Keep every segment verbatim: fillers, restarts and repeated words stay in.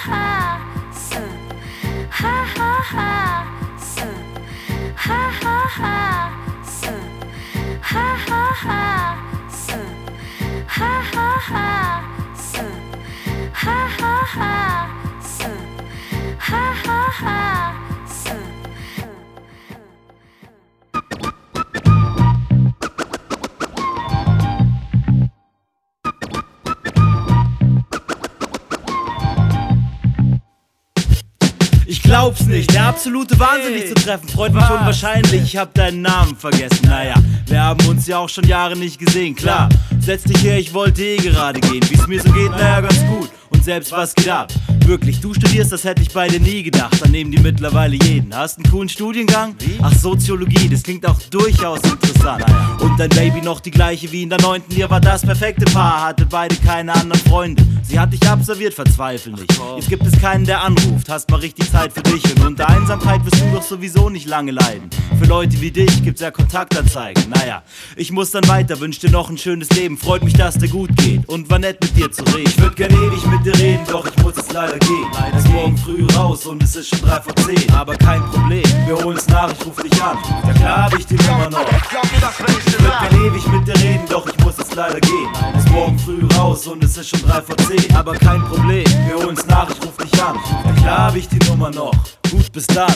ha, so. Ha ha ha, so. Ha ha ha, so. Ha ha ha, so. Ha ha ha, so. Ha ha ha, so. Ha ha ha, so. Ich glaub's nicht, der absolute Wahnsinn, dich zu treffen. Freut mich unwahrscheinlich, ich hab deinen Namen vergessen. Naja, wir haben uns ja auch schon Jahre nicht gesehen, klar. Setz dich her, ich wollte eh gerade gehen. Wie's mir so geht, naja, ganz gut. Und selbst was geht ab? Wirklich, du studierst, das hätte ich bei dir nie gedacht. Dann nehmen die mittlerweile jeden. Hast einen coolen Studiengang? Ach, Soziologie, das klingt auch durchaus interessant. Und dein Baby noch die gleiche wie in der neunten. Ihr war das perfekte Paar, hatte beide keine anderen Freunde. Sie hat dich absolviert, verzweifel nicht. Jetzt gibt es keinen, der anruft, hast mal richtig Zeit für dich. Und unter Einsamkeit wirst du doch sowieso nicht lange leiden. Für Leute wie dich gibt's ja Kontaktanzeigen. Naja, ich muss dann weiter, wünsch dir noch ein schönes Leben. Freut mich, dass dir gut geht und war nett mit dir zu reden. Ich würd gern ewig mit dir reden, doch ich muss jetzt leider gehen. Leider ist morgen früh raus und es ist schon drei vor zehn. Aber kein Problem, wir holen's nach, ich ruf dich an. Ja klar hab ich die Nummer noch. Ich würd gern ewig mit dir reden, doch ich muss jetzt leider gehen. Ist morgen früh raus und es ist schon drei vor zehn. Aber kein Problem, wir holen's nach, ich ruf dich an. Ja klar hab ich die Nummer noch. Gut, bis dann.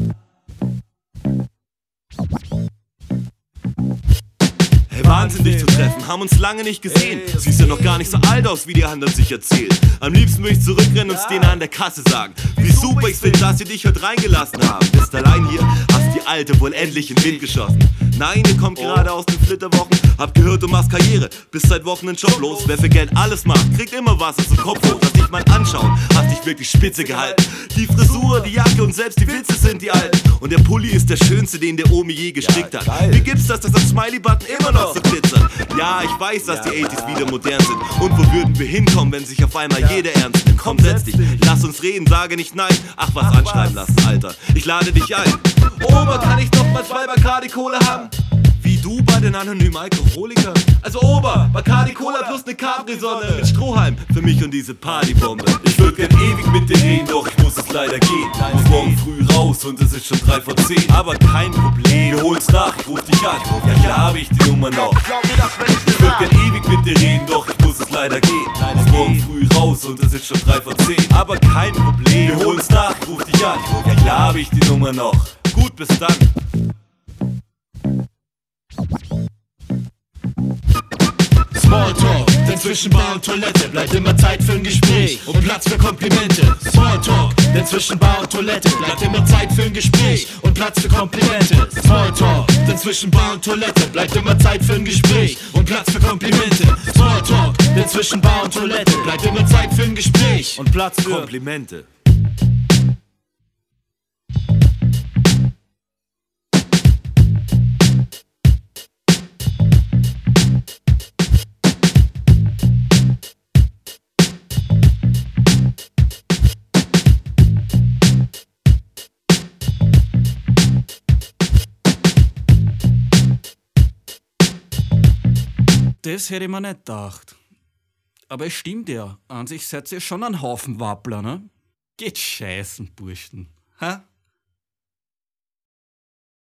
Hey, Wahnsinn, dich zu treffen, haben uns lange nicht gesehen. Siehst ja noch gar nicht so alt aus, wie die anderen sich erzählen. Am liebsten würde ich zurückrennen und es denen an der Kasse sagen. Wie super ich finde, dass sie dich heute reingelassen haben. Bist allein hier, hast die Alte wohl endlich in den Wind geschossen. Nein, ihr kommt gerade aus den Flitterwochen. Hab gehört, du machst Karriere, bist seit Wochen in Job los. Wer für Geld alles macht, kriegt immer was aus dem Kopf hoch. Lass dich mal anschauen, hast dich wirklich spitze gehalten. Die Frisur, die Jacke und selbst die Witze sind die alten. Und der Pulli ist der schönste, den der Omi je gestrickt hat. Wie gibt's das, dass das Smiley-Button immer noch so glitzert? Ja, ich weiß, dass die achtziger wieder modern sind. Und wo würden wir hinkommen, wenn sich auf einmal jeder ernst nimmt? Komm, setz dich, lass uns reden, sage nicht nein. Ach, was anschreiben lassen, Alter, ich lade dich ein. Ober, kann ich noch mal zwei Bacardi Cola haben? Wie du bei den anonymen Alkoholikern? Also Ober, Bacardi Cola plus ne Capri-Sonne mit Strohhalm für mich und diese Partybombe. Ich würd gern ewig mit dir reden, doch ich muss es leider gehen. Muss morgen früh raus und es ist schon drei vor zehn. Aber kein Problem, wir holen's nach, ich ruf dich an. Ja klar hab ich die Nummer noch. Ich würd gern ewig mit dir reden, doch ich muss es leider gehen. Muss morgen früh raus und es ist schon drei vor zehn. Aber kein Problem, wir holen's nach, ich ruf dich an. Ja klar hab ich die Nummer noch. Gut, bis dann. Smalltalk, denn zwischen Bar und Toilette bleibt immer Zeit für ein Gespräch und Platz für Komplimente. Smalltalk, denn zwischen Bar und Toilette bleibt immer Zeit für ein Gespräch und Platz für Komplimente. Smalltalk, denn zwischen Bar und Toilette bleibt immer Zeit für ein Gespräch und Platz für Komplimente. Smalltalk, denn zwischen Bar und Toilette bleibt immer Zeit für ein Gespräch Und Platz für Komplimente. Das hätte ich mir nicht gedacht. Aber es stimmt ja, an sich seid ihr schon ein Haufen Wappler, ne? Geht scheißen, Burschen. Ha?